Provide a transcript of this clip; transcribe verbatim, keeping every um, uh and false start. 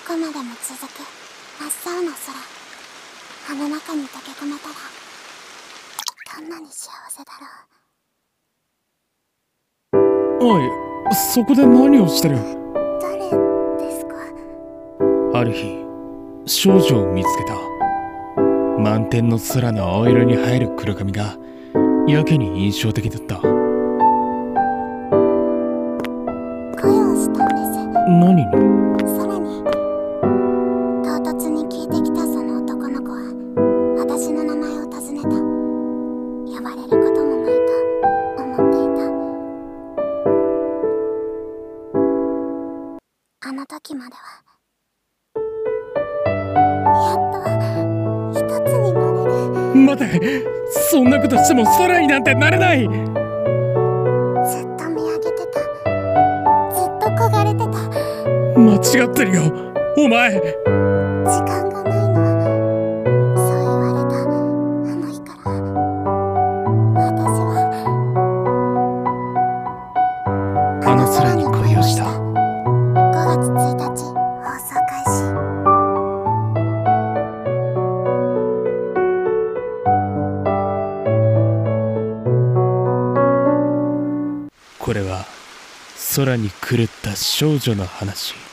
こまでも続く真っ青な空。あの中に溶け込めたらどんなに幸せだろう。 おい、そこで何をしてる？ 誰ですか？ ある日、少女を見つけた。満天の空の青色に映える黒髪がやけに印象的だった。 恋をしたんです。 何に？ 空に。唐突に聞いてきたその男の子は私の名前を尋ねた。呼ばれることもないと思っていた。あの時まではやっと一つになれる。 待て、そんなことしても空になんてなれない。 ずっと見上げてた。ずっと焦がれてた。 間違ってるよ、お前。 時間がないの。そう言われたあの日から私はあの空に恋をした。 ごがつついたち放送開始。 これは空に狂った少女の話。